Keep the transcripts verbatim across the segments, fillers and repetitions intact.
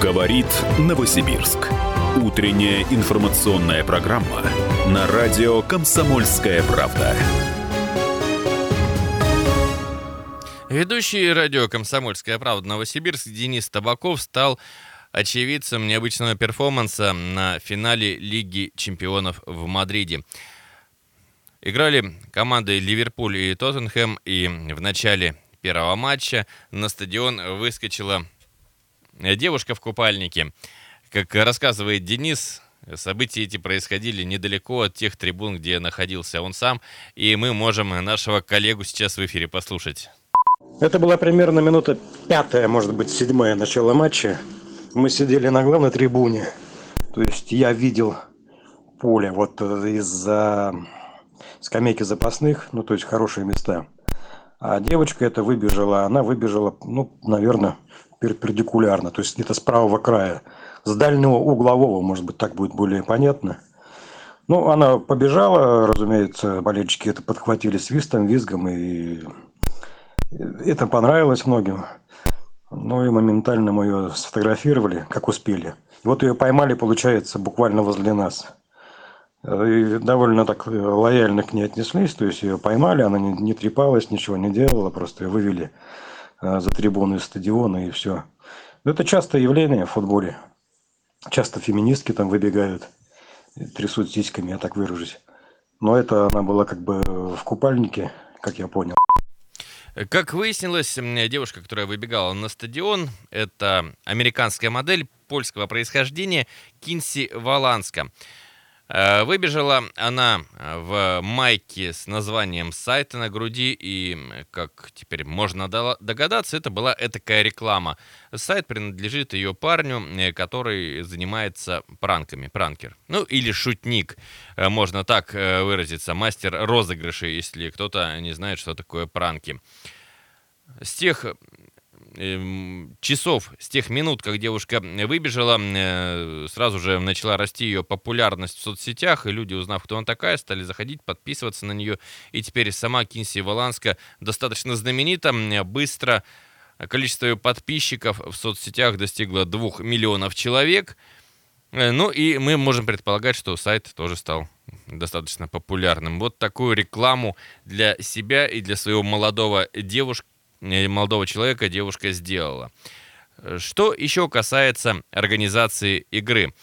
Говорит Новосибирск. Утренняя информационная программа на радио «Комсомольская правда». Ведущий радио «Комсомольская правда» Новосибирск Денис Табаков стал очевидцем необычного перформанса на финале Лиги чемпионов в Мадриде. Играли команды Ливерпуль и Тоттенхэм, и в начале первого матча на стадион выскочила девушка в купальнике. Как рассказывает Денис, события эти происходили недалеко от тех трибун, где находился он сам, и мы можем нашего коллегу сейчас в эфире послушать. Это была примерно минута пятая, может быть, седьмая начала матча. Мы сидели на главной трибуне. То есть я видел поле вот из-за скамейки запасных, ну то есть хорошие места. А девочка эта выбежала, она выбежала, ну, наверное, перпендикулярно, то есть где-то с правого края, с дальнего углового, может быть, так будет более понятно. Ну, она побежала, разумеется, болельщики это подхватили свистом, визгом, и это понравилось многим. Ну и моментально мы ее сфотографировали, как успели. И вот ее поймали, получается, буквально возле нас. И довольно так лояльно к ней отнеслись, то есть ее поймали, она не, не трепалась, ничего не делала, просто ее вывели за трибуны стадиона и все. Это частое явление в футболе. Часто феминистки там выбегают, трясут сиськами, я так выражусь. Но это она была как бы в купальнике, как я понял. Как выяснилось, девушка, которая выбегала на стадион, это американская модель польского происхождения Кинси Воланска. Выбежала она в майке с названием сайта на груди, и, как теперь можно догадаться, это была этакая реклама. Сайт принадлежит ее парню, который занимается пранками, пранкер. Ну, или шутник, можно так выразиться, мастер розыгрышей, если кто-то не знает, что такое пранки. С тех часов, с тех минут, как девушка выбежала, сразу же начала расти ее популярность в соцсетях, и люди, узнав, кто она такая, стали заходить, подписываться на нее, и теперь сама Кинси Воланска достаточно знаменита. Быстро количество ее подписчиков в соцсетях достигло двух миллионов человек. Ну и мы можем предполагать, что сайт тоже стал достаточно популярным. Вот такую рекламу для себя и для своего молодого девушки, молодого человека девушка сделала. Что еще касается организации игры.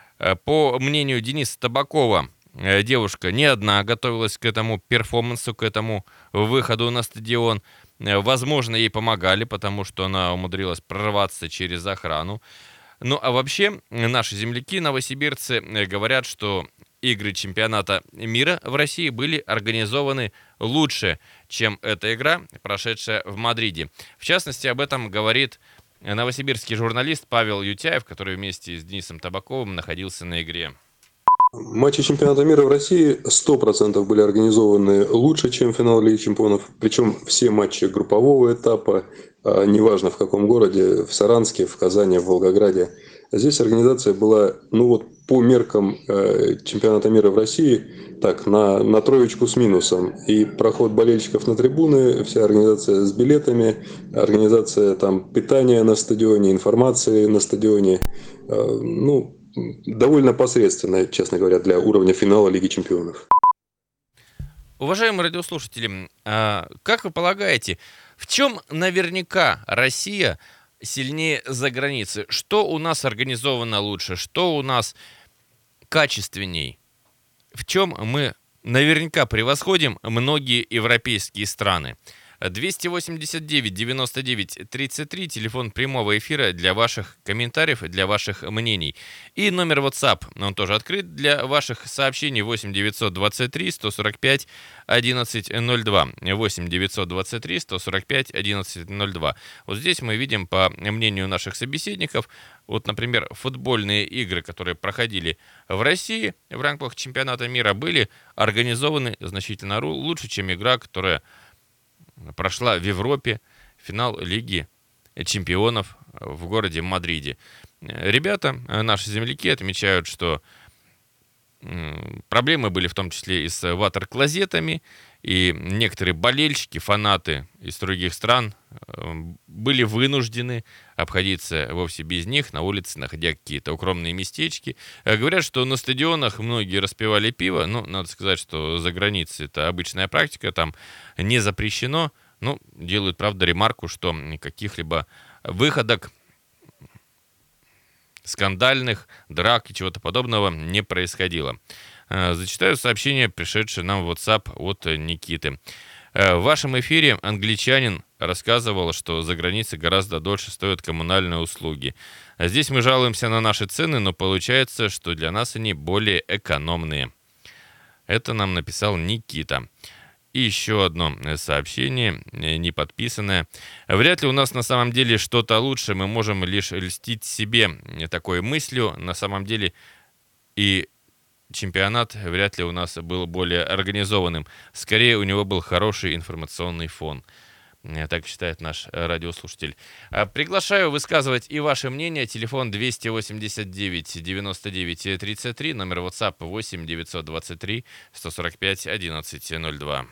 По мнению Дениса Табакова, девушка не одна готовилась к этому перформансу, к этому выходу на стадион. Возможно, ей помогали, потому что она умудрилась прорваться через охрану. Ну а вообще, наши земляки, новосибирцы, говорят, что игры чемпионата мира в России были организованы лучше, чем эта игра, прошедшая в Мадриде. В частности, об этом говорит новосибирский журналист Павел Ютяев, который вместе с Денисом Табаковым находился на игре. Матчи чемпионата мира в России сто процентов были организованы лучше, чем финал Лиги чемпионов. Причем все матчи группового этапа, неважно в каком городе, в Саранске, в Казани, в Волгограде. Здесь организация была, ну вот по меркам э, чемпионата мира в России, так, на, на троечку с минусом. И проход болельщиков на трибуны, вся организация с билетами, организация там питания на стадионе, информации на стадионе, э, ну, довольно посредственная, честно говоря, для уровня финала Лиги чемпионов. Уважаемые радиослушатели, как вы полагаете, в чем наверняка Россия сильнее за границей? Что у нас организовано лучше? Что у нас качественней? В чем мы наверняка превосходим многие европейские страны? двести восемьдесят девять девяносто девять тридцать три, телефон прямого эфира для ваших комментариев, для ваших мнений. И номер WhatsApp, он тоже открыт для ваших сообщений, восемь девятьсот двадцать три сто сорок пять одиннадцать ноль два. восемь девятьсот двадцать три сто сорок пять одиннадцать ноль два. Вот здесь мы видим, по мнению наших собеседников, вот, например, футбольные игры, которые проходили в России в рамках чемпионата мира, были организованы значительно лучше, чем игра, которая прошла в Европе, финал Лиги чемпионов в городе Мадриде. Ребята, наши земляки, отмечают, что проблемы были в том числе и с ватер-клозетами, и некоторые болельщики, фанаты из других стран были вынуждены обходиться вовсе без них, на улице находя какие-то укромные местечки. Говорят, что на стадионах многие распивали пиво. Ну, надо сказать, что за границей это обычная практика, там не запрещено. Ну, делают, правда, ремарку, что каких-либо выходок скандальных, драк и чего-то подобного не происходило. Зачитаю сообщение, пришедшее нам в WhatsApp от Никиты. В вашем эфире англичанин рассказывал, что за границей гораздо дольше стоят коммунальные услуги. Здесь мы жалуемся на наши цены, но получается, что для нас они более экономные. Это нам написал Никита. И еще одно сообщение, не подписанное. Вряд ли у нас на самом деле что-то лучше. Мы можем лишь льстить себе такой мыслью. На самом деле и чемпионат вряд ли у нас был более организованным. Скорее, у него был хороший информационный фон. Так считает наш радиослушатель. Приглашаю высказывать и ваше мнение. Телефон двести восемьдесят девять девяносто девять тридцать три, номер WhatsApp восемь девятьсот двадцать три сто сорок пять одиннадцать ноль два.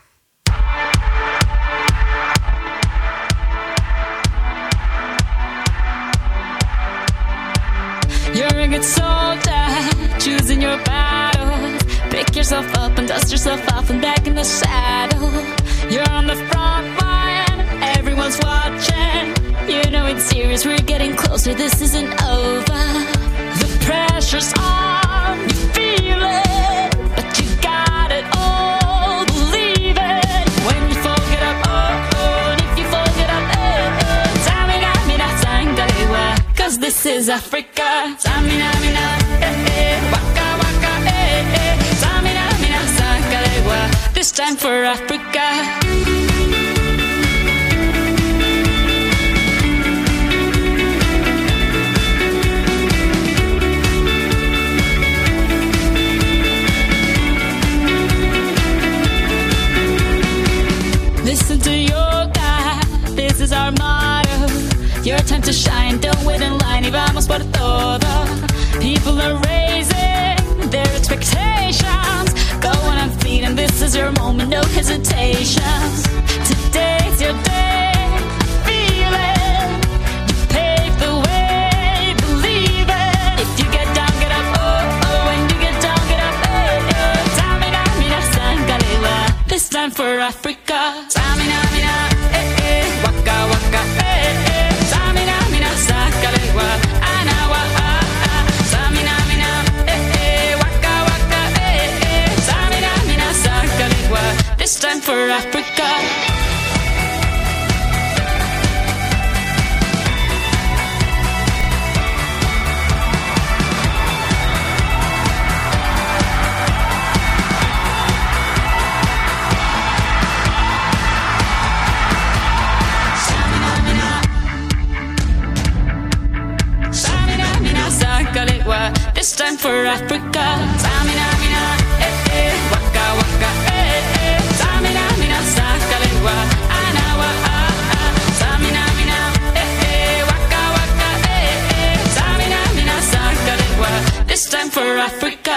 You're a good soldier, choosing your battles. Pick yourself up and dust yourself off and back in the saddle. You're on the front line, everyone's watching. You know it's serious, we're getting closer, this isn't over. The pressure's on, you feel it, but you got it all, believe it. When you fall, get up, oh, oh, and if you fall, get up, eh, eh. Samina, mina, sangalewa, cause this is Africa. Samina, mina, eh, eh, waka, waka, eh, eh. Samina, mina, sangalewa, this time for Africa. Listen to your God, this is our motto. Your time to shine, don't wait in line, y vamos por todo. People are raising their expectations. Go on and feed, and this is your moment, no hesitations. Today's your day, feel it. You pave the way, believe it. If you get down, get up, oh, oh. When you get down, get up, eh, eh. Samina, mina, sangalewa, this time for Africa. Samina, mina, eh, eh. Waka, waka, eh, eh. Samina, mina, sangalewa, anawa, ah, ah. Samina, mina, eh, eh. Waka, waka, eh, eh. Samina, mina, sangalewa, this time for Africa. This time for Africa. Samina, mina, eh, eh. Waka, waka, eh, eh. Samina, mina, sangalewa, anawa, ah, ah. Samina, mina, eh, eh. Waka, waka, eh, eh. Samina, mina, sangalewa, this time for Africa.